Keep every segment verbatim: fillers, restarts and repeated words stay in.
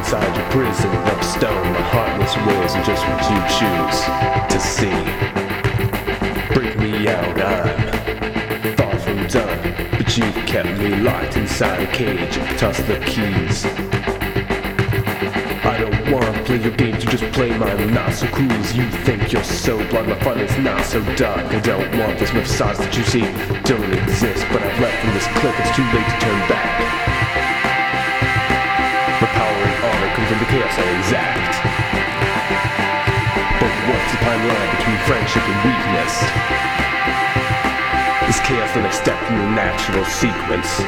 inside your prison of stone. My heartless ways are just what you choose to see. Break me out, I'm far from done, but you've kept me locked inside a cage. Toss the keys. I don't wanna play your games, you just play mine. Not so cool as you think, you're so blind. My fun is not so dark. I don't want this facades that you see don't exist, but I've left from this cliff, it's too late to turn back. My power and honor comes from the chaos I exact. But what's the fine line between friendship and weakness? Is chaos the next step from the natural sequence?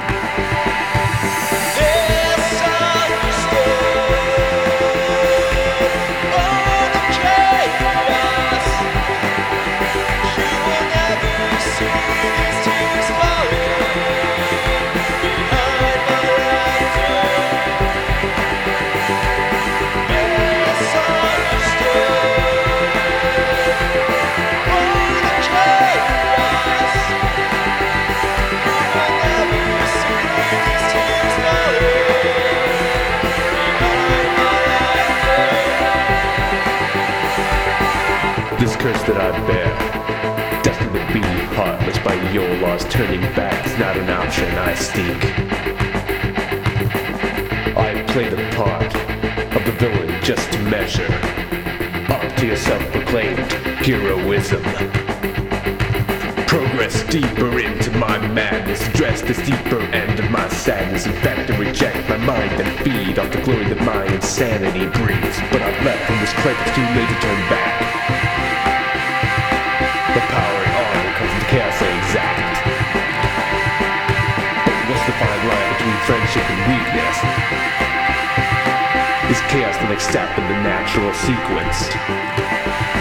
This curse that I bear, destined to be heartless by your laws. Turning back is not an option, I speak. I play the part of the villain just to measure up to your self-proclaimed heroism. Progress deeper into my madness, address this deeper end of my sadness. In fact, to reject my mind and feed off the glory that my insanity breathes. But I've left from this cliff, it's too late to turn back. The power and honor comes from the chaos I exact. But what's the fine line between friendship and weakness? Is chaos the next step in the natural sequence?